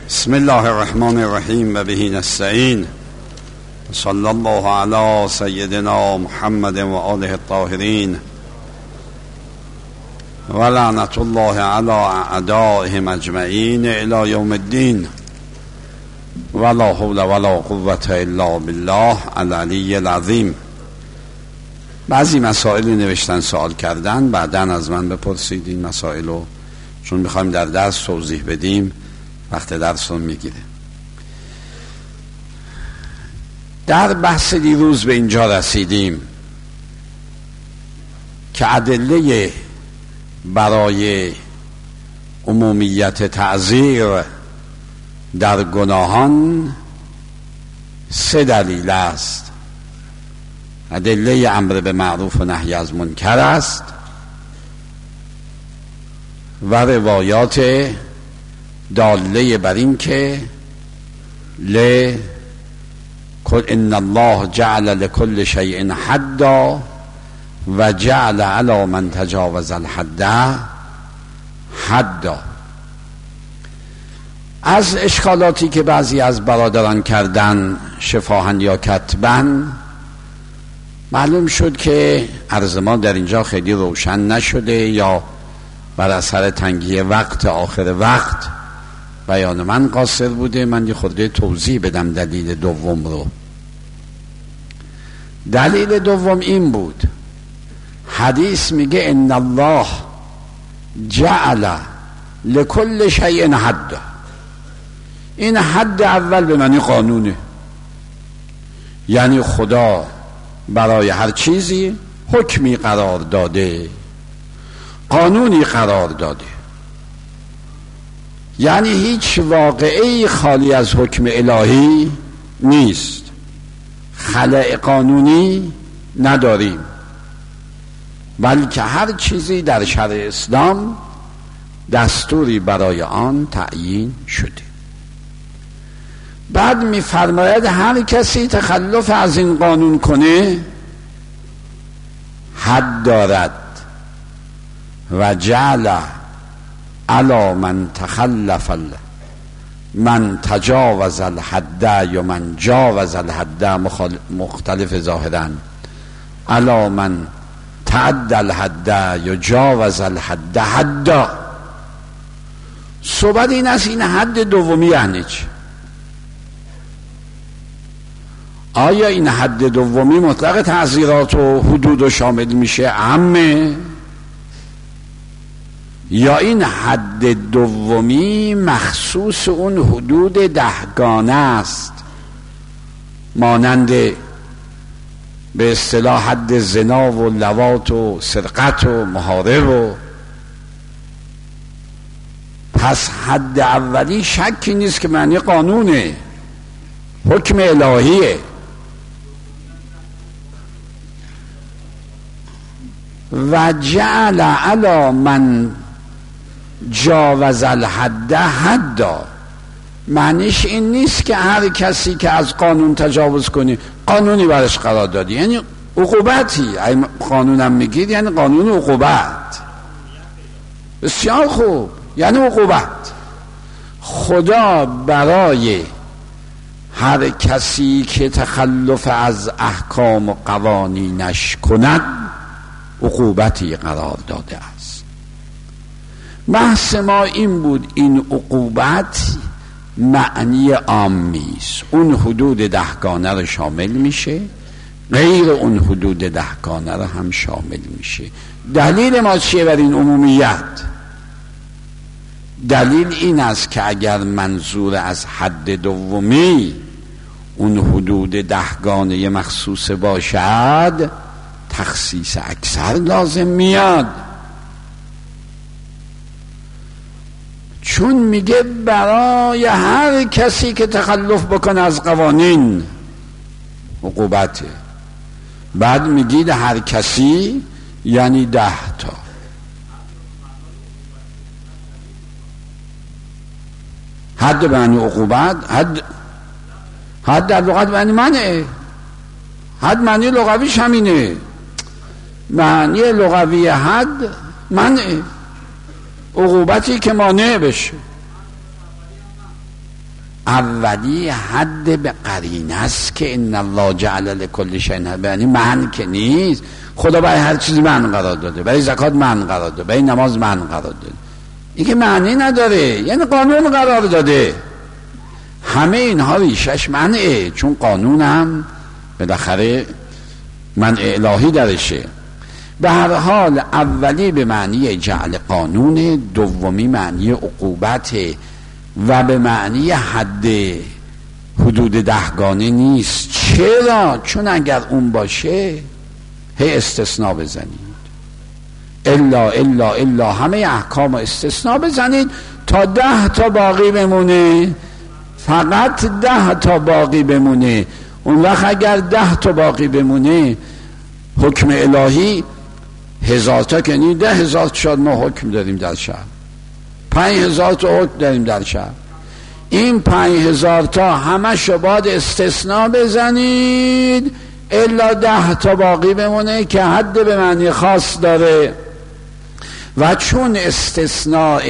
بسم الله الرحمن الرحیم و به نستعین. صلی الله علی سیدنا محمد و آله الطاهرین و لعنت الله علی اعدائهم اجمعین الی یوم الدین و لا حول ولا قوة الا بالله العلی العظیم. بعضی مسائلی نوشتن سوال کردن، بعداً از من بپرسید این مسائل رو، چون میخوایم در درس توضیح بدیم، وقت درس رو میگیره. در بحث دیروز به اینجا رسیدیم که ادله برای عمومیت تعزیر در گناهان 3 دلیل است. ادله امر به معروف و نهی از منکر است و روایات داله بر این که ان الله جعل لكل شیء حدا و جعل علی من تجاوز الحد حدا. از اشکالاتی که بعضی از برادران کردن شفاهاً یا کتباً معلوم شد که عرض ما در اینجا خیلی روشن نشده یا بر اثر تنگی وقت آخر وقت بیان من قاصر بوده. من یه خورده توضیح بدم دلیل دوم رو. دلیل دوم این بود، حدیث میگه ان الله جعل لكل شیء حد. این حد اول به معنی قانونه، یعنی خدا برای هر چیزی حکمی قرار داده، قانونی قرار داده. یعنی هیچ واقعی خالی از حکم الهی نیست، خلأ قانونی نداریم، بلکه هر چیزی در شرع اسلام دستوری برای آن تعیین شده. بعد می‌فرماید هر کسی تخلف از این قانون کنه حد دارد و جعل علی من تخلف من تجاوز الحد یا من جاوز الحد، مختلف ظاهراً، علی من تعدى الحد یا جاوز الحد حدا. صحبت این است این حد دومی یعنی چی؟ آیا این حد دومی مطلق تعزیرات و حدود و شامل میشه عامه، یا این حد دومی مخصوص اون حدود 10 است، مانند به اصطلاح حد زنا و لواط و سرقت و محارب و. پس حد اولی شکی نیست که معنی قانونه، حکم الهیه. و جعل علی من جاوز الحد حدا، معنیش این نیست که هر کسی که از قانون تجاوز کنی قانونی برش قرار دادی، یعنی عقوبتی. قانونم میگید یعنی قانون عقوبت. بسیار خوب، یعنی عقوبت. خدا برای هر کسی که تخلف از احکام و قوانینش کند عقوبتی قرار داده است. بحث ما این بود این عقوبت معنی عامی است، اون حدود 10 رو شامل میشه، غیر اون حدود 10 رو هم شامل میشه. دلیل ما چیه بر این عمومیت؟ دلیل این است که اگر منظور از حد دومی اون حدود 10 مخصوص باشد تخصیص اکثر لازم میاد، چون میگه برای هر کسی که تخلف بکنه از قوانین عقوبته. بعد میگید هر کسی یعنی 10 حد به معنی عقوبت. حد در لغت معنی منه، حد معنی لغویش همینه، معنی لغوی حد منه، عقوبتی که مانع بشه. اولی حد به قرینه است که ان الله جعل لكل شیء، یعنی من که نیست، خدا برای هر چیزی من قرار داده، برای زکات من قرار داده، برای نماز من قرار داده. این که معنی نداره، یعنی قانون قرار داده. همه اینها ریشش منعه، چون قانونم بالاخره منع الهی درشه. به هر حال اولی به معنی جعل قانون، دومی معنی عقوبت و به معنی حد حدود 10 گانه نیست. چرا؟ چون اگر اون باشه هی استثناء بزنید، الا همه احکام استثناء بزنید تا 10 تا باقی بمونه، فقط 10 تا باقی بمونه. اون وقت اگر 10 تا باقی بمونه حکم الهی 1000 تا کنی 10,000 شاد ما حکم داریم در شهر، 5,000 تا حکم داریم در شهر. این 5,000 تا همه شو باید استثناء بزنید الا 10 تا باقی بمونه که حد به معنی خاص داره. و چون استثناء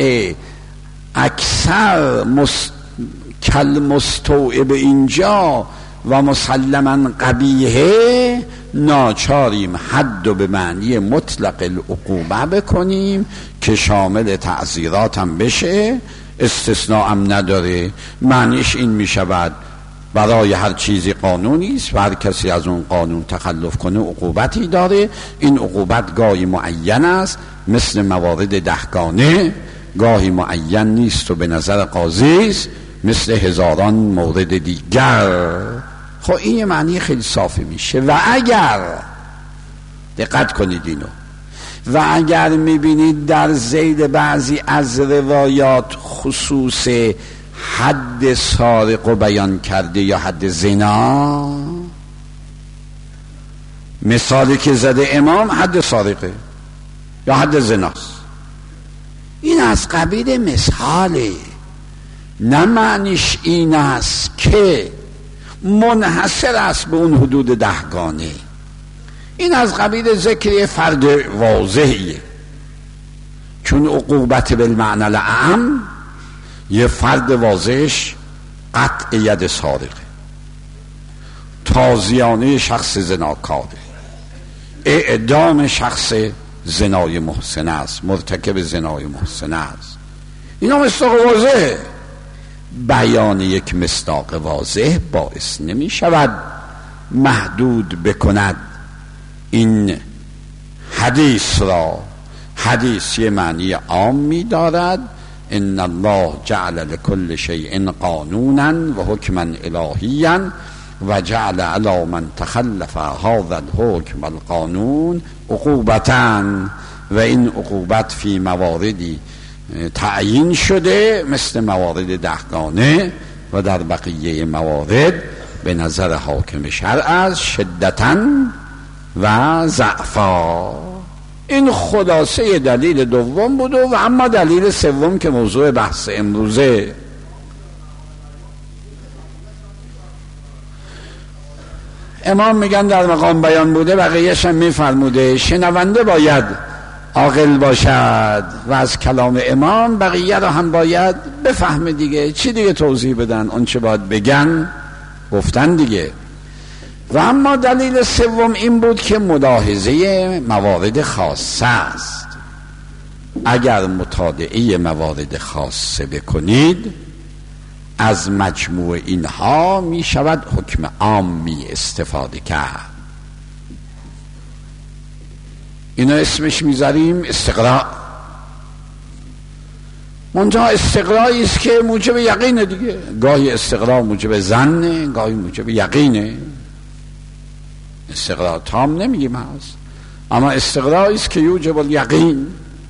اکثر کل مستوعب اینجا و مسلما قبیحه، ناچاریم حد و به معنی مطلق العقوبه بکنیم که شامل تعزیرات هم بشه، استثناء هم نداره. معنیش این می شود برای هر چیزی قانونی است و هر کسی از اون قانون تخلف کنه عقوبتی داره. این عقوبت گاهی معین است مثل موارد 10 گانه، گاهی معین نیست و به نظر قاضی است مثل هزاران مورد دیگر. خب این یه معنی خیلی صافی میشه. و اگر دقت کنید اینو، و اگر میبینید در ذیل بعضی از روایات خصوص حد سارق رو بیان کرده یا حد زنا، مثالی که زده امام حد سارقه یا حد زناست، این از قبیل مثاله، نه معنیش این است که منحصر است به اون حدود 10 گانه. این از قبیل ذکر فرد واضحیه، چون عقوبت بالمعنى الاعم یه فرد واضحش قطع ید سارقه، تازیانه شخص زناکاره، اعدام شخص زنای محسنه است، مرتکب زنای محسنه است. اینا مصداق واضحه. بیان یک مصداق واضح باعث نمی شود محدود بکند این حدیث را. حدیث یه معنی عام می دارد، ان الله جعل لكل شیء قانونا و حکما الهیا و جعل علی من تخلف هذا الحکم القانون عقوبتا، و این عقوبت فی مواردی تعیین شده مثل موارد 10 گانه و در بقیه موارد به نظر حاکم شرع از شدتا و ضعفا. این خلاصه دلیل دوم بود. و اما دلیل سوم که موضوع بحث امروزه، امام میگن در مقام بیان بوده، بقیه‌اش هم میفرموده شنونده باید عاقل باشد و از کلام امام بقیه رو هم باید بفهمه دیگه. چی دیگه توضیح بدن؟ اون چه باید بگن گفتن دیگه. و اما دلیل سوم این بود که ملاحظه موارد خاصه است. اگر مطالعه موارد خاصه بکنید از مجموع اینها می شود حکم عامی استفاده کرد. اینو اسمش میذاریم استقراء. منتها استقرائی است که موجب یقینه دیگه. گاهی استقراء موجب ظنه، گاهی موجب یقینه. استقراء تام نمیگیم هست، اما استقرائی است که یوجب الیقین.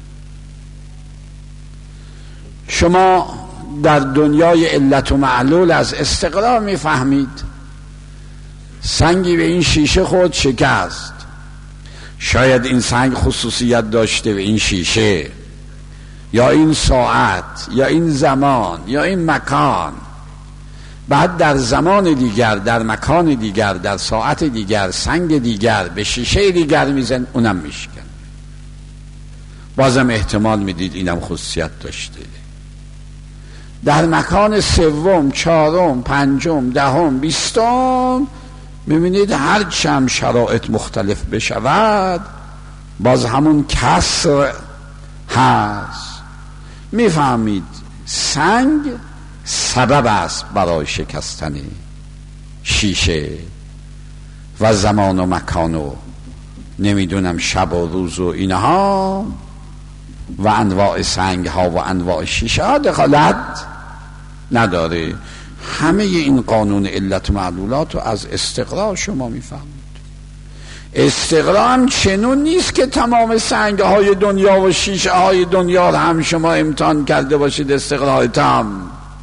شما در دنیای علت و معلول از استقراء میفهمید. سنگی به این شیشه خود شکست، شاید این سنگ خصوصیت داشته به این شیشه یا این ساعت یا این زمان یا این مکان، بعد در زمان دیگر، در مکان دیگر، در ساعت دیگر سنگ دیگر به شیشه دیگر میزن، اونم میشکن. بازم احتمال میدید اینم خصوصیت داشته. در مکان سوم، چهارم، پنجم، دهم، بیستم میبینید هر چند شرایط مختلف بشود باز همون کسر هست. میفهمید سنگ سبب است برای شکستن شیشه و زمان و مکان و نمیدونم شب و روز و اینها و انواع سنگ ها و انواع شیشه ها دخالت نداره. همه این قانون علت و معلولات رو از استقرا شما میفهمید. استقرا هم چنون نیست که تمام سنگ های دنیا و شیشه های دنیا رو هم شما امتحان کرده باشید استقرا تام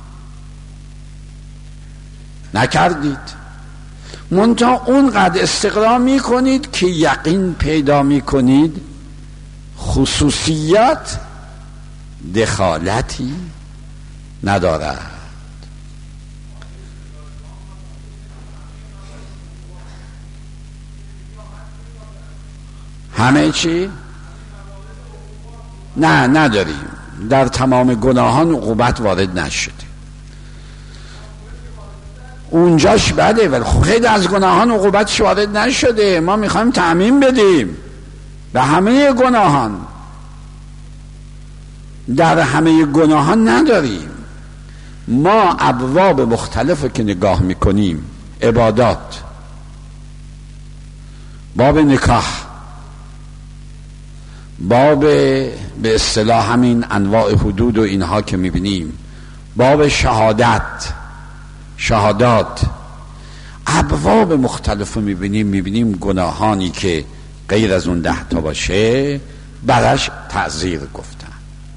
نکردید. منتها اونقدر استقرا میکنید که یقین پیدا میکنید خصوصیات دخالتی ندارد. همه چی؟ نه نداریم. در تمام گناهان عقوبت وارد نشده. اونجاش بده ولی خیلی از گناهان عقوبتش وارد نشده. ما میخوایم تعمیم بدیم به همه گناهان. در همه گناهان نداریم. ما ابواب مختلف که نگاه میکنیم، عبادات، باب نکاح، باب به اصطلاح همین انواع حدود و اینها که میبینیم، باب شهادات، ابواب مختلف رو میبینیم گناهانی که غیر از اون 10 تا باشه برش تعزیر گفتن.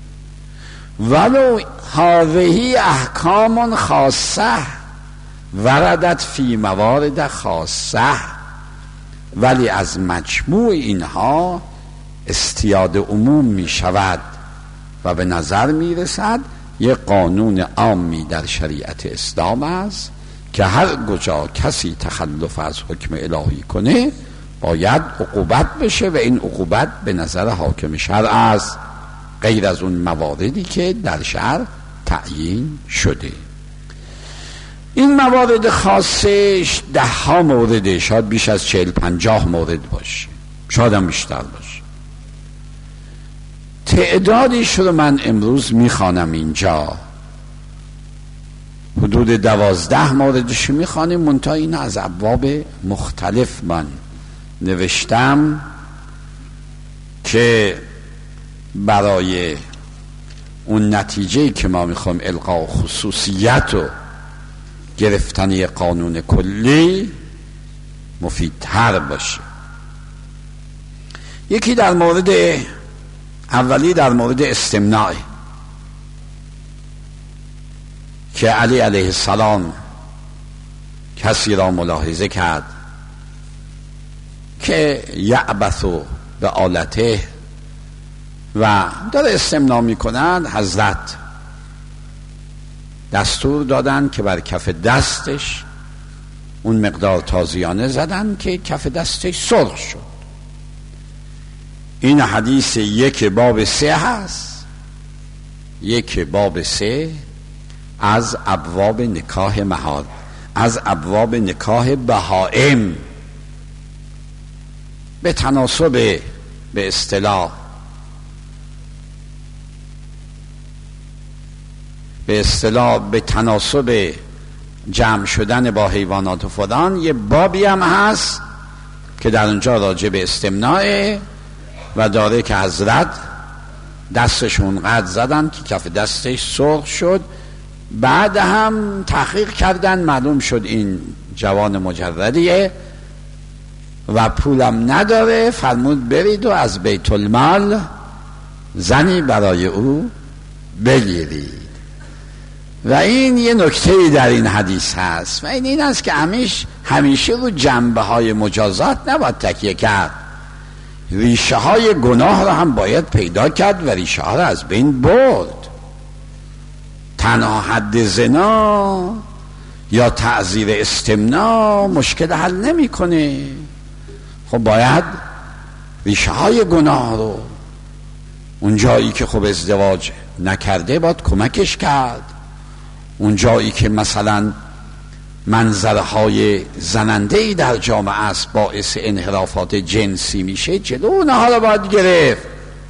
ولو هذه احکام خاصه وردت فی موارد خاصه، ولی از مجموع اینها استیاد عموم می شود و به نظر می رسد یک قانون عامی در شریعت اسلام است که هر کجا کسی تخلف از حکم الهی کنه باید عقوبت بشه و این عقوبت به نظر حاکم شرع است، غیر از اون مواردی که در شرع تعیین شده. این موارد خاصش 10 مورد، شاید بیش از 40-50 مورد باشه، شاید هم بیشتر باشه. تعدادش رو من امروز میخوانم اینجا، حدود 12 موردش میخوانیم. منتها این از ابواب مختلف من نوشتم که برای اون نتیجه که ما میخوایم القا خصوصیت و گرفتن یک قانون کلی مفیدتر باشه. یکی در مورد اولی در مورد استمناع که علی علیه السلام کسی را ملاحظه کرد که یعبث به آلته و داره استمناع میکنند. حضرت دستور دادن که بر کف دستش اون مقدار تازیانه زدن که کف دستش سرخ شد. این حدیث 1 باب 3 هست، 1 باب 3 از ابواب نکاح مهار، از ابواب نکاح بهائم، به تناسب به اصطلاح به تناسب جمع شدن با حیوانات و فلان یه بابی هم هست که در اونجا راجع به استمناع و داره که حضرت دستشون قد زدن که کف دستش سرخ شد. بعد هم تحقیق کردن معلوم شد این جوان مجردیه و پولم نداره، فرمود برید و از بیت المال زنی برای او بگیرید. و این یه نکته‌ای در این حدیث هست و این است که همیشه رو جنبه های مجازات نباید تکیه کرد. ریشه های گناه را هم باید پیدا کرد و ریشه ها را از بین برد. تنها حد زنا یا تعزیر استمناع مشکل حل نمیکنه. خب باید ریشه های گناه رو، اون جایی که خب ازدواج نکرده باید کمکش کرد، اون جایی که مثلا منظرهای زننده‌ای در جامعه است باعث انحرافات جنسی میشه، جلو اونها رو باید گرفت.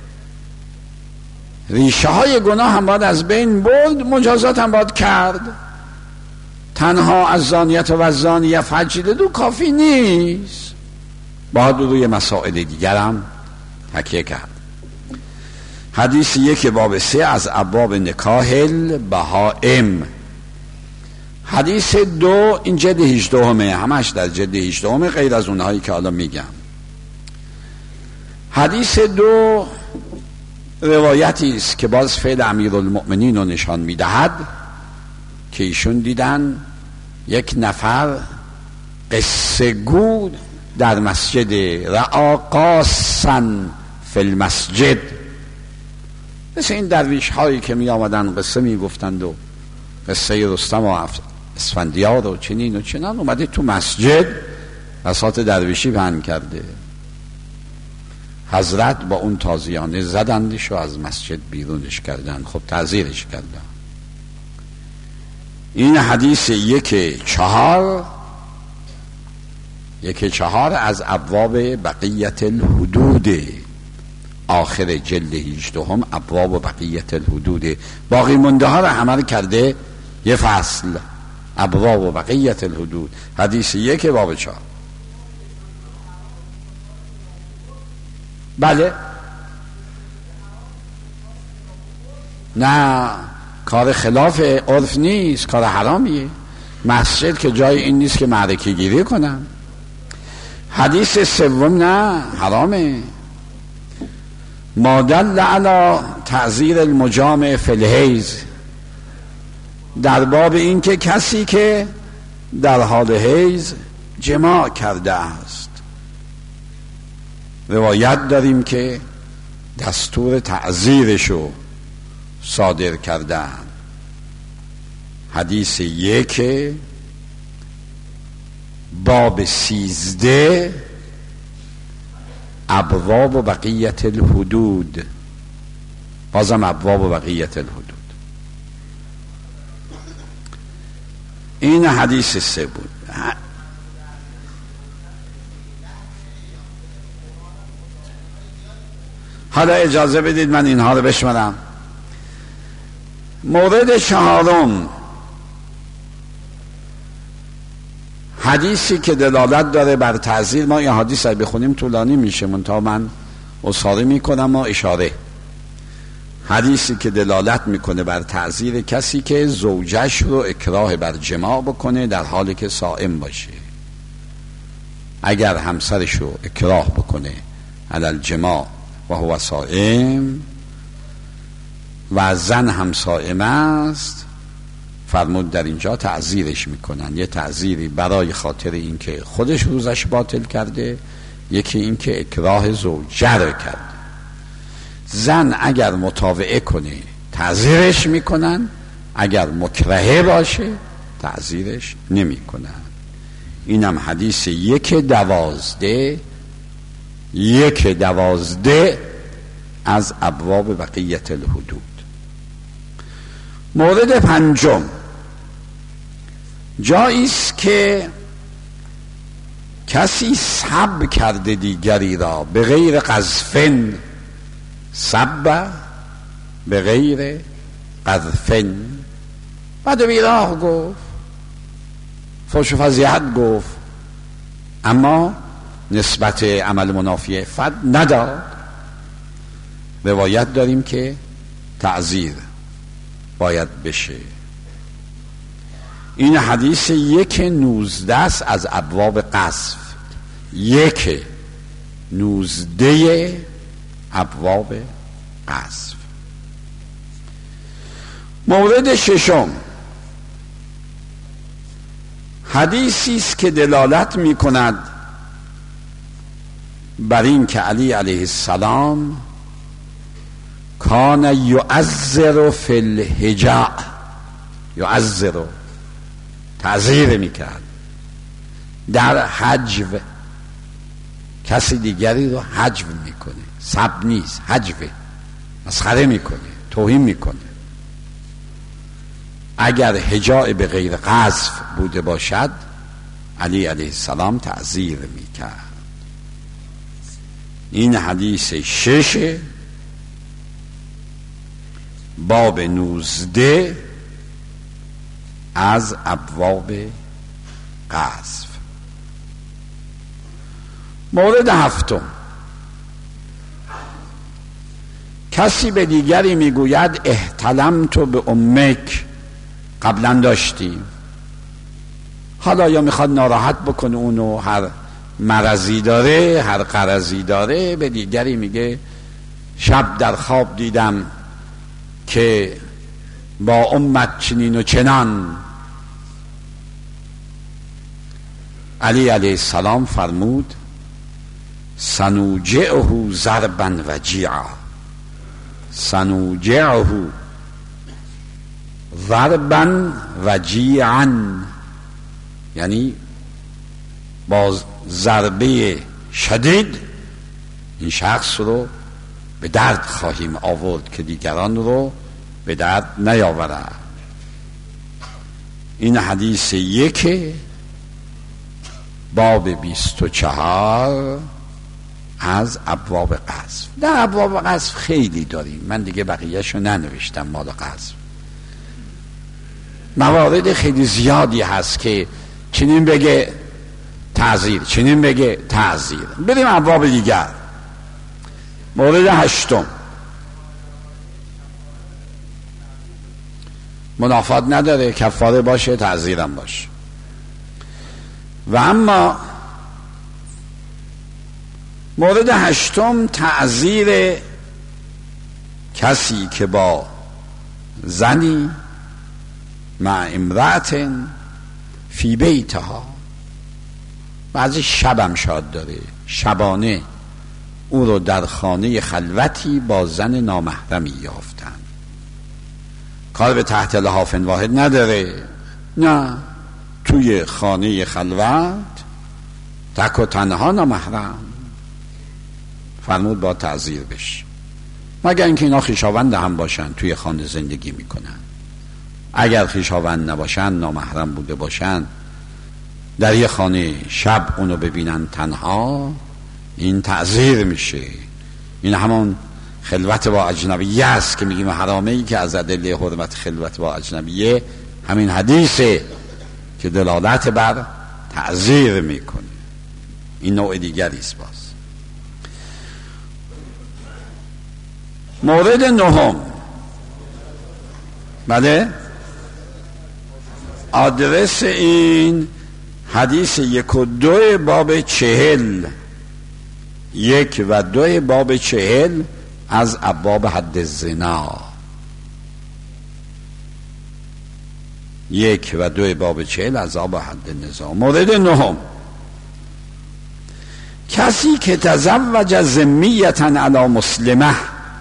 ریشه های گناه هم باید از بین برد، مجازات هم باید کرد. تنها از زانیت و زانیه فجلدو کافی نیست، باید روی مسائل دیگر هم تکیه کرد. حدیث 1 باب 3 از ابواب نکاح البهائم. حدیث 2 این جلد 18 همش در جلد 18 غیر از اونهایی که حالا میگم. حدیث 2 روایتی است که باز فعل امیرالمؤمنین رو نشان میدهد که ایشون دیدن یک نفر قصه گو در مسجد رعا قاصا فی المسجد، مثل این درویش هایی که می آمدن قصه می گفتند و قصه رستم و اسفندیار و چنین و چنان، اومده تو مسجد بساط درویشی پهن کرده. حضرت با اون تازیانه زدندش و از مسجد بیرونش کردن، خب تعزیرش کردن. این حدیث 1:4 از ابواب بقیت الحدود، آخر جلد 18 ابواب بقیت الحدود. باقی مونده ها رو همه کرده یه فصل، ابواب بقیت الحدود. حدیث 1 باب 4. بله، نه کار خلاف عرف نیست، کار حرامیه. مسجد که جای این نیست که معرکه گیری کنن. حدیث 3 نه حرامه. ما دل علی تعزیر المجامع فی الحیض، در باب این که کسی که در حال حیض جماع کرده است، روایت داریم که دستور تعزیرشو صادر کردن. حدیث 1 باب 13 ابواب و بقیت الحدود، بازم ابواب و بقیت الحدود. این حدیث 3 بود. حالا اجازه بدید من اینها رو بشمارم. مورد 4 حدیثی که دلالت داره بر تعزیر. ما این حدیث رو بخونیم طولانی میشه، منتها من اصاره میکنم و اشاره. حدیثی که دلالت میکنه بر تعزیر کسی که زوجش رو اکراه بر جماع بکنه در حالی که صائم باشه. اگر همسرش رو اکراه بکنه علی الجماع و هو صائم و زن هم صائم است، فرمود در اینجا تعزیرش میکنن. یه تعزیری برای خاطر اینکه خودش روزش باطل کرده، یکی اینکه اکراه زوجه رو کرده. زن اگر مطاوعه کنه تعزیرش میکنن، اگر مکرهه باشه تعزیرش نمیکنن. اینم حدیث 1:12 از ابواب بقیت الحدود. مورد 5 جایی است که کسی سب کرده دیگری را به غیر قذفن، سب به غیر قذفن، بعد بیراه گفت، فحش و فضیحت گفت، اما نسبت عمل منافی عفت نداد. روایت داریم که تعزیر باید بشه. این حدیث 1:19 از ابواب قذف، 1:19 ابواب قذف. مورد 6 حدیثی است که دلالت می کند بر این که علی علیه السلام کان یعذر فی الحجاء، یعذر تعذیر میکرد در حجو، کسی دیگری رو حجو میکنه، سب نیست، حجوه، مسخره میکنه، توهین میکنه. اگر هجاء به غیر قذف بوده باشد علی علیه السلام تعزیر میکرد. این حدیث 6 باب 19 از ابواب قذف. مورد 7، کسی به دیگری میگوید احتلمت به امک، قبلا داشتیم، حالا یا میخواد ناراحت بکنه اونو، هر مرضی داره، هر قرضی داره، به دیگری میگه شب در خواب دیدم که با امت چنین و چنان. علی علیه السلام فرمود سنوجعه ضربا وجیعا، سنوجعه ضربا وجیعا، یعنی با ضربه شدید این شخص رو به درد خواهیم آورد که دیگران رو به درد نیاورد. این حدیث 1 باب 24 از ابواب قذف. در ابواب قذف خیلی داریم، من دیگه بقیه‌شو ننوشتم مال قذف. موارد خیلی زیادی هست که چنین بگه تعزیر، چنین بگه تعزیر. بریم ابواب دیگر. مورد 8، منافات نداره، کفاره باشه، تعزیرم باشه. و اما مورد 8 تعزیر کسی که با زنی مع امرأت فی بیتها، بعضی شبم شاد داره، شبانه او رو در خانه خلوتی با زن نامحرمی یافتن، کار به تحت لحاف واحد نداره، نه، توی خانه خلوت تک و تنها نامحرم، فرمود با تعزیر بشه، مگر اینکه اینا خویشاوند هم باشن توی خانه زندگی میکنن. اگر خویشاوند نباشن، نامحرم بوده باشن، در یه خانه شب اونو ببینن تنها، این تعزیر میشه. این همون خلوت با اجنبیه است که میگیم حرامه ای که از ادله حرمت خلوت با اجنبیه همین حدیثه که دلالت بر تعزیر میکنه. این نوع دیگری است. باز مورد 9، بله، آدرس این حدیث 1 و 2 باب 40، 1 و 2 باب 40 از ابواب حد زنا، 1 و 2 باب 40 از ابواب حد نزاع. مورد 9، کسی که تزوج ذمیة علی مسلمه.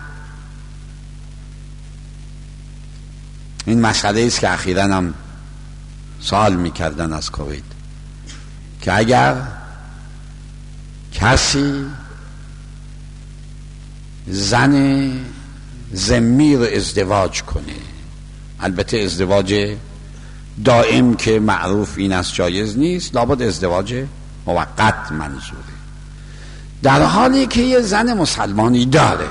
این مسئله است که اخیراً هم سوال میکردن از کویت که اگر کسی زن ذمی رو ازدواج کنه، البته ازدواج دائم که معروف این است جایز نیست، لابد ازدواج موقت منظوره، در حالی که یه زن مسلمانی داره،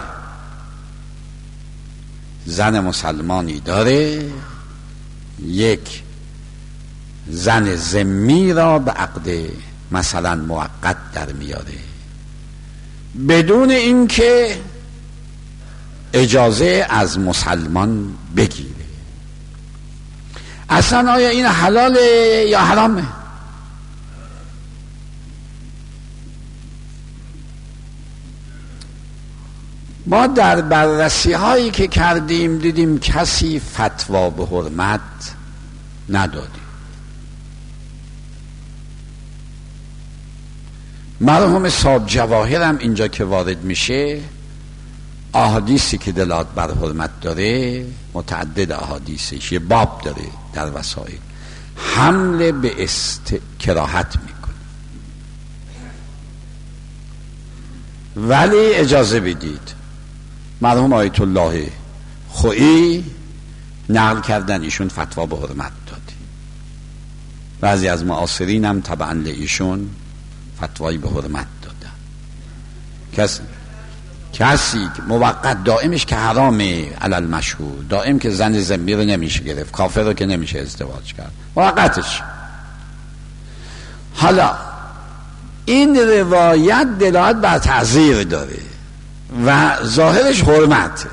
زن مسلمانی داره، یک زن ذمی را به عقد مثلا موقت در میاره بدون اینکه اجازه از مسلمان بگیره. اصلا آیا این حلاله یا حرامه؟ ما در بررسی هایی که کردیم دیدیم کسی فتوا به حرمت ندادیم. مرحوم صاحب جواهر هم اینجا که وارد میشه، احادیثی که دلالت بر حرمت داره متعدد، احادیثش یه باب داره در وسائل، حمله به کراهت میکنه. ولی اجازه بدید، مرحوم آیت الله خویی نقل کردن ایشون فتوا به حرمت داده. بعضی از معاصرین هم طبعا ایشون فتوایی به حرمت دادن. کسی که موقت دائمش که حرامه علل مشهور، دائم که زن ذمی رو نمیشه گرفت، کافر رو که نمیشه ازدواج کرد، موقتش. حالا این روایت دلالت بر تعزیر داره و ظاهرش حرمته.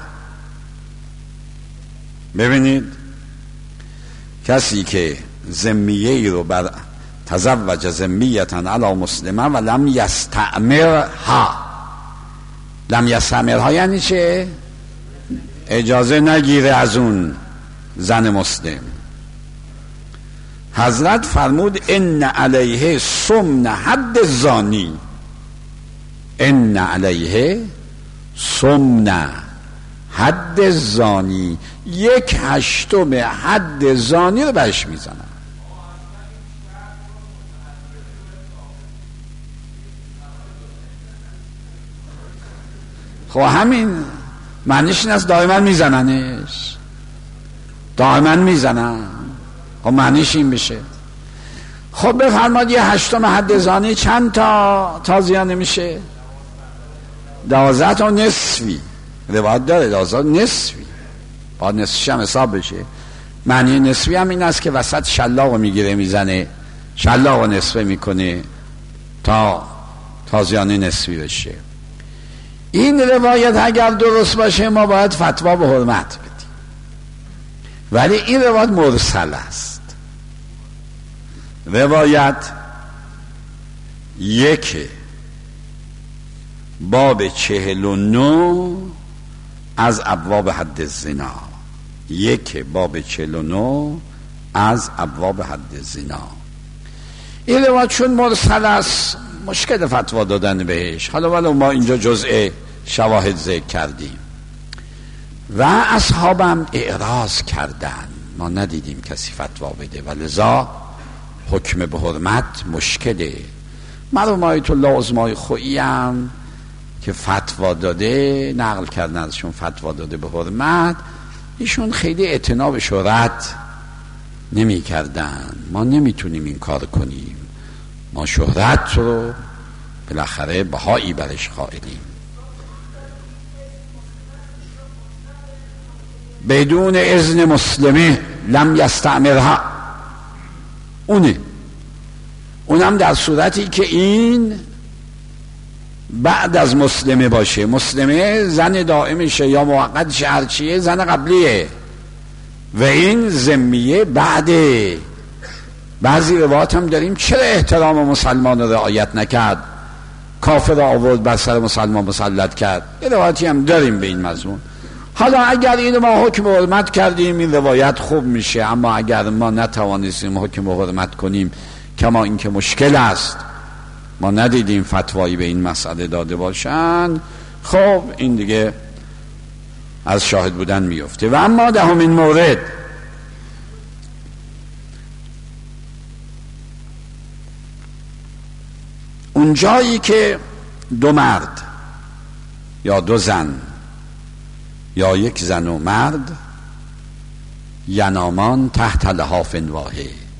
ببینید کسی که ذمیه ای رو بر تزوج ذمیتن علی مسلمه و لم یستعمرها، لم یستعمرها یعنی چه؟ اجازه نگیره از اون زن مسلم. حضرت فرمود ان علیه سمن حد زانی، ان علیه سمن حد زانی، 1/8 حد زانی رو برش میزنن. خب همین معنیش این است دائما میزننش، دائما میزنن. خب معنیش این بشه. خب بفرماد 1/8 حد زانی چند تا تازیانه میشه؟ 12 تا نصفی. روایت داره 12 نصفی، با نصفش هم حساب بشه. معنی نصفی هم این است که وسط شلاق رو میگیره میزنه، شلاق رو نصفه میکنه تا تازیانه نصفی بشه. این روایت اگر درست باشه ما باید فتوا به حرمت بدیم، ولی این روایت مرسل است. روایت 1 باب 49 از ابواب حد زنا، 1 باب 49 از ابواب حد زنا. این روایت چون مرسل است مشکل فتوا دادن بهش. حالا ولو ما اینجا جزء شواهد ذکر کردیم و اصحابم اعراض کردن، ما ندیدیم کسی فتوا بده و لذا حکم به حرمت مشکله. مرحوم آیت الله عظمای خویی هم که فتوا داده، نقل کردن ازشون فتوا داده به حرمت، ایشون خیلی اعتنا به شهرت نمی کردن. ما نمیتونیم این کار کنیم، ما شهرت رو بالاخره بهایی برش قائلیم. بدون اذن مسلمه لم یستعمرها، اونم در صورتی که این بعد از مسلمه باشه. مسلمه زن دائمشه یا موقت شهرچیه، زن قبلیه، و این ذمیه بعده. بعضی روایات هم داریم چرا احترام مسلمان رو رعایت نکرد، کافر را آورد بر سر مسلمان مسلط کرد. یه روایتی هم داریم به این مضمون. حالا اگر این ما حکم حرمت کردیم این روایت خوب میشه، اما اگر ما نتوانستیم حکم حرمت کنیم، کما این که مشکل است، ما ندیدیم فتوایی به این مسئله داده باشن، خب این دیگه از شاهد بودن میفته. و اما 10مین مورد، اون جایی که 2 مرد یا 2 زن یا 1 زن و مرد ینامان تحت لحاف واحد،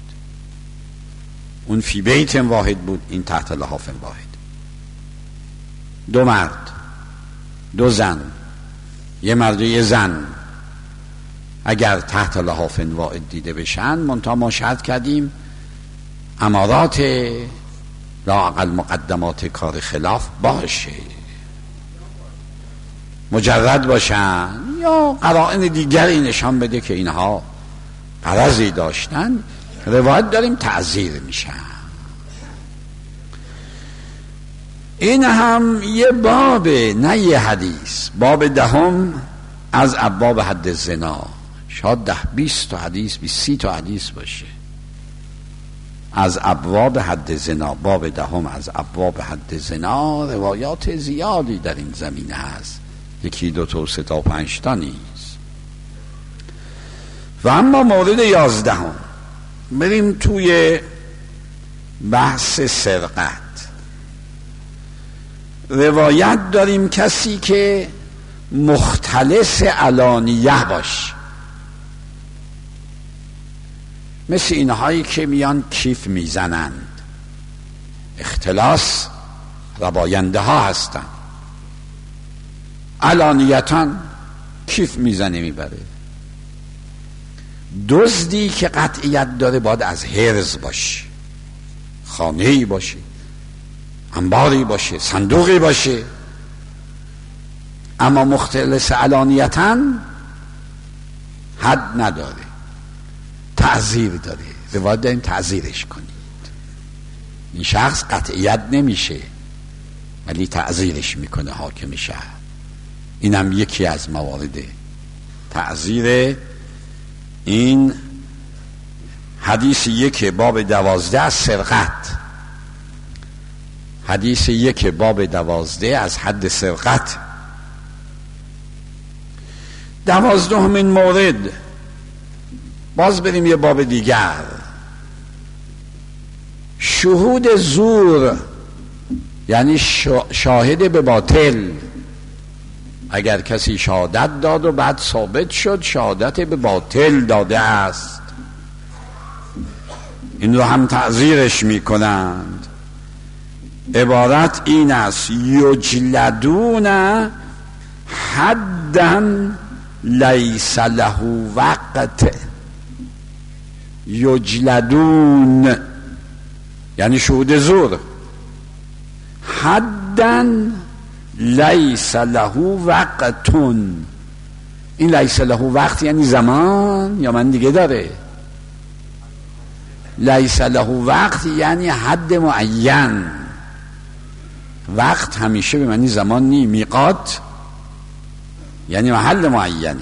اون فی بیت واحد بود، این تحت لحاف واحد. 2 مرد 2 زن، 1 مرد و 1 زن اگر تحت لحاف واحد دیده بشن، منتها ما شرط کردیم امارات لااقل مقدمات کار خلاف باشه، مجرد باشن یا قرائن دیگری نشان بده که اینها غرضی داشتن. روایت داریم تعزیر میشن. این هم یه بابه، نه یه حدیث. باب 10 از ابواب حد زنا، شاید 10-20 تا حدیث، 20-30 تا حدیث باشه از ابواب حد زنا. باب 10 از ابواب حد زنا، روایات زیادی در این زمینه هست، 1 2 تا 3 تا 5 تا نیست. و اما مورد 11 بریم توی بحث سرقت. روایت داریم کسی که مختلس علانیه باشه، مثل اینهایی که میان کیف میزنند، اختلاس رباینده ها هستند، علانیتاً کیف میزنه میبره. دزدی که قطعیت داره باید از حرز باشه، خانه‌ای باشه، انباری باشه، صندوقی باشه. اما مختلس علانیتاً حد نداره، تعزیر داره. باید داریم تعزیرش کنید. این شخص قطعیت نمیشه ولی تعزیرش میکنه حاکم شهر. اینم یکی از موارد تعزیر. این حدیث 1 باب 12 از سرقت، حدیث 1 باب 12 از حد سرقت. 12مین مورد، باز بریم یه باب دیگر، شهود زور، یعنی شاهد به باطل. اگر کسی شهادت داد و بعد ثابت شد شهادت به باطل داده است، این رو هم تعزیرش میکنند. عبارت این است: یجلدون حدا لیس له وقت. یجلدون یعنی شهود زور، حدا لیس له وقتون. این لیس له وقت یعنی زمان یا من دیگه داره. لیس له وقت یعنی حد معین. وقت همیشه به معنی زمان نی، میقات یعنی محل معینه.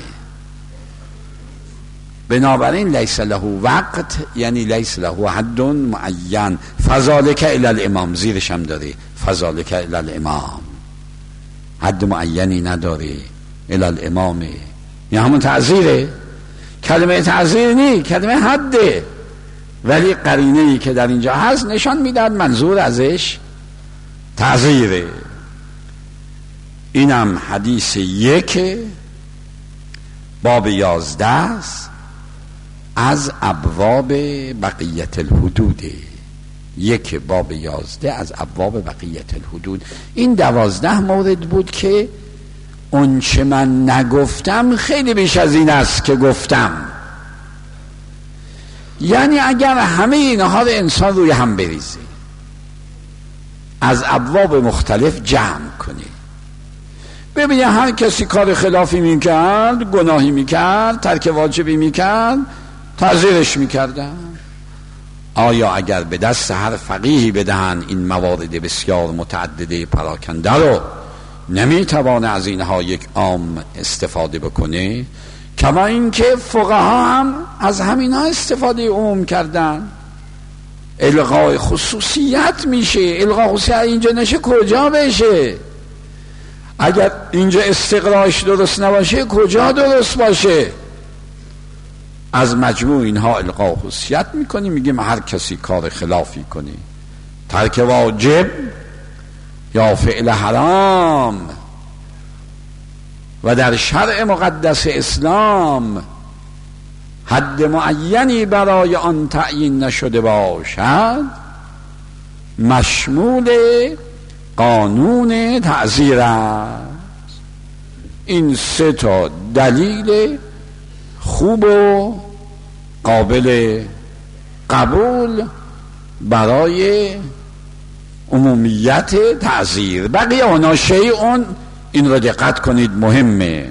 بنابراین لیس له وقت یعنی لیس له حد معین. فذالک الی الامام، زیرش هم داره فذالک الی الامام، حد معینی نداره، الی الامام. این همون تعزیره. کلمه تعزیر نی، کلمه حده، ولی قرینه‌ای که در اینجا هست نشان میداد منظور ازش تعزیره. اینم حدیث 1 باب 11 است از ابواب بقیت الحدود. 1 باب 11 از ابواب بقیت الحدود. این 12 مورد بود که اون چه من نگفتم خیلی بیش از این است که گفتم. یعنی اگر همه اینها رو انسان روی هم بریزه، از ابواب مختلف جمع کنه، ببینید هر کسی کار خلافی میکرد، گناهی میکرد، ترک واجبی میکرد، تعزیرش میکردن. آیا اگر به دست هر فقیهی بدهن این موارد بسیار متعدده پراکنده رو، نمیتوانه از اینها یک عام استفاده بکنه؟ کما اینکه فقها هم از همینها استفاده عموم کردن. الغای خصوصیت میشه. الغای خصوصیت اینجا نشه کجا بشه؟ اگر اینجا استقراش درست نباشه کجا درست باشه؟ از مجموع اینها الغای خصوصیت میکنیم، میگیم هر کسی کار خلافی کنه، ترک واجب یا فعل حرام و در شرع مقدس اسلام حد معینی برای آن تعیین نشده باشد، مشمول قانون تعزیر است. این 3 تا دلیل خوب و قابل قبول برای عمومیت تعزیر. بقیه آنها شیء، این را دقت کنید مهمه.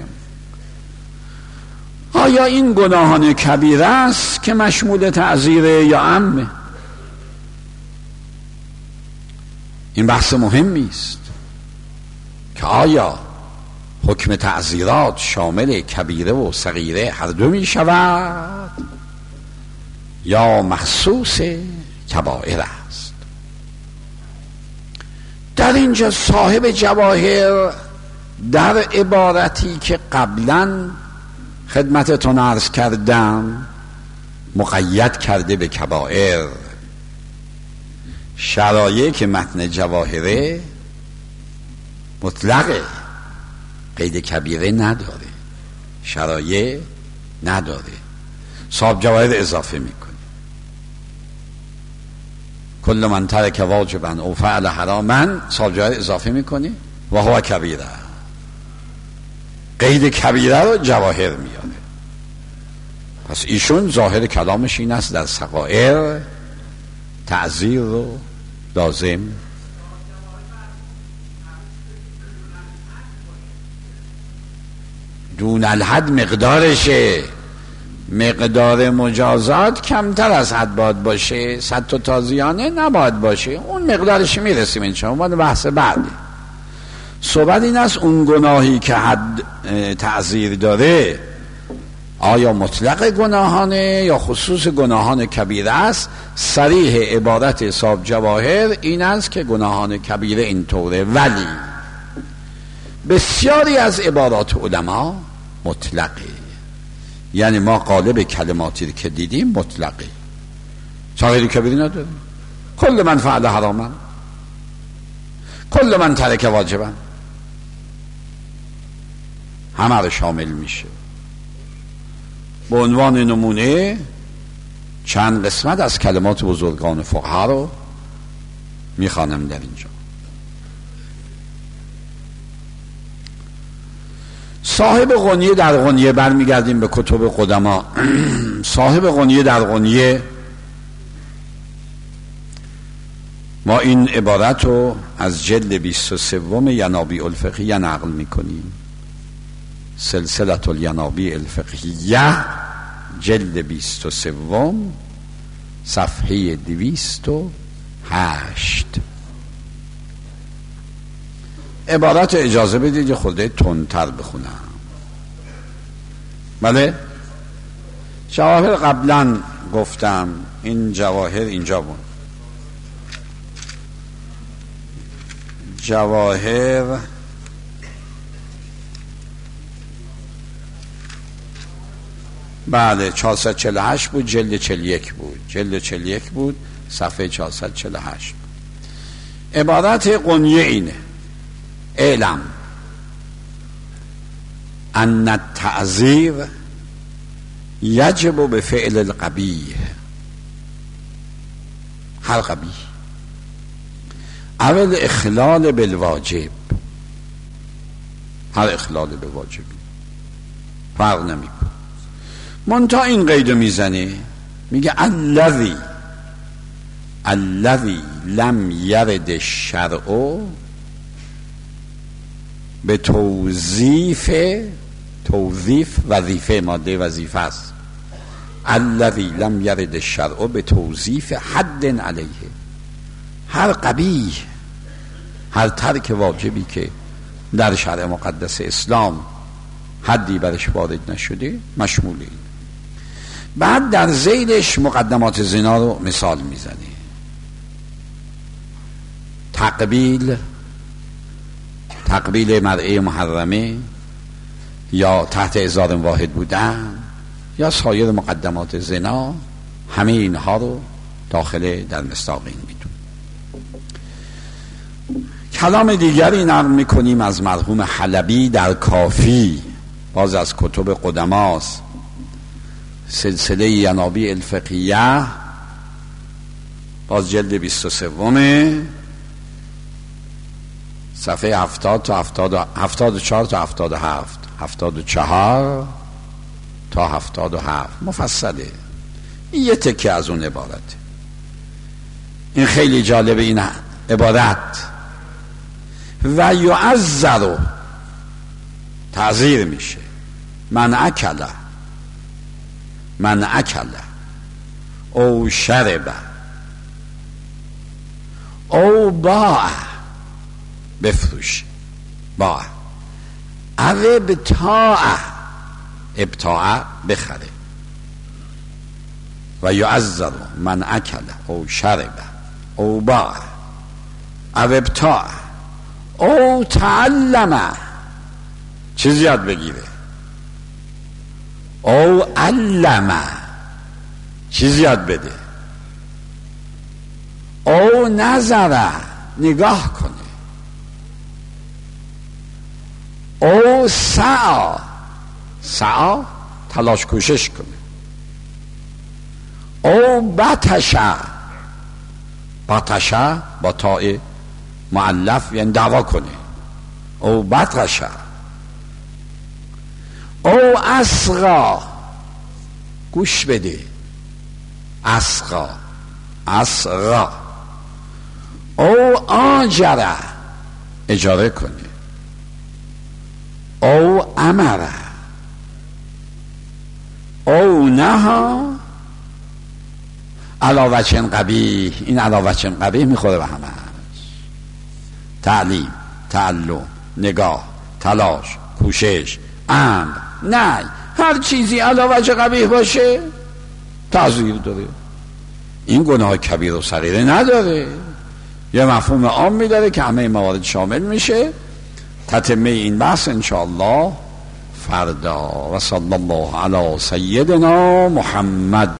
آیا این گناهان کبیره است که مشمول تعزیره یا عامه؟ این بحث مهمی است که آیا حکم تعزیرات شامل کبیره و صغیره هر دو می شود یا مخصوص کبائر است؟ در اینجا صاحب جواهر در عبارتی که قبلا خدمتتون عرض کردم مقید کرده به کبائر. شرایع که متن جواهره مطلقه، قید کبیره نداره، شرایع نداره. صاحب جواهر اضافه میکنه کل من ترک واجبا او فعل حراما سالجای اضافه میکنی و هو کبیره. قید کبیره رو جواهر میاره. پس ایشون ظاهر کلامش این است در صغائر تعزیر رو لازم دون الحد مقدارشه. مقدار مجازات کمتر از حد باید باشه، 100 تا تازیانه نباید باشه. اون مقدارش میرسیم انشاءالله، باید بحث بعدی. صحبت این است اون گناهی که حد تعزیر داره آیا مطلق گناهانه یا خصوص گناهان کبیره است. صریح عبارت حساب جواهر این است که گناهان کبیره اینطوره، ولی بسیاری از عبارات علما مطلقه. یعنی ما قالب کلماتی که دیدیم مطلقه، صغیر کبیره نداریم. کل من فعل حراما، کل من ترک واجبا، همه رو شامل میشه. به عنوان نمونه چند قسمت از کلمات بزرگان فقها رو میخوانم در اینجا. صاحب غنیه در غنیه، برمیگردیم به کتب قدما. صاحب غنیه در غنیه ما این عبارت رو از جلد 23 ینابیع الفقهیه نقل میکنیم. سلسله الینابیع الفقهیه جلد 23 صفحه 208. عبارت اجازه بدید خورده تندتر بخونم. بله، جواهر قبلا گفتم، این جواهر اینجا بود. جواهر بله 448 بود، جلد 41 بود، جلد 41 بود، صفحه 448. عبارت قنیه اینه: اعلم ان التعذیر یجب به فعل القبیح، هر قبیح، اول اخلال بالواجب، هر اخلال به واجبی فرق نمیکنه. منتها این قیدو میزنه، میگه الذی لم یرد الشرع به توظیف وظیفه، ماده وظیفه است. الذی لم یرد الشرع به توظیف حد علیه، هر قبیح، هر ترک واجبی که در شرع مقدس اسلام حدی برش وارد نشده مشمول این. بعد در ذیلش مقدمات زنا رو مثال میزنه: تقبیل مرأة محرمه، یا تحت ازار واحد بودن، یا سایر مقدمات زنا، همه اینها رو داخل در مصداق این میدون. کلام دیگری نقل میکنیم از مرحوم حلبی در کافی، باز از کتب قدماست، سلسله ینابیع الفقهیه، باز جلد 23 صفحه 70 تا 74 تا 77 74 تا 77 مفصله. این یه تکه از اون عبارت. این خیلی جالبه این عبارت: و یعذر، تعذیر میشه، من اکل او شرب او باع، بفروش، باع، او ابتاع بخره. و یعذر من اکل او شرب او باع او ابتاع او تعلم، چیز یاد بگیره، او علم، چیز یاد بده، او نظر، نگاه کنه، او سعی تلاش کوشش کنه، او بطش بطشه با تاء مؤلف یعنی دعوا کنه، او بطشه، او اسغا گوش بده، اسغا اسغا، او آجره اجاره کنه، او امره، او نها علاوچن قبیح. این علاوچن قبیح میخوره به همه، تعلیم، تعلم، نگاه، تلاش، کوشش، امر، نه، هر چیزی علاوچن قبیح باشه تعذیر داره. این گناه کبیر و صغیره نداره، یه مفهوم عامی داره که همه موارد شامل میشه. تتمه این بحث انشاءالله فردا. و صلی الله علی سیدنا محمد.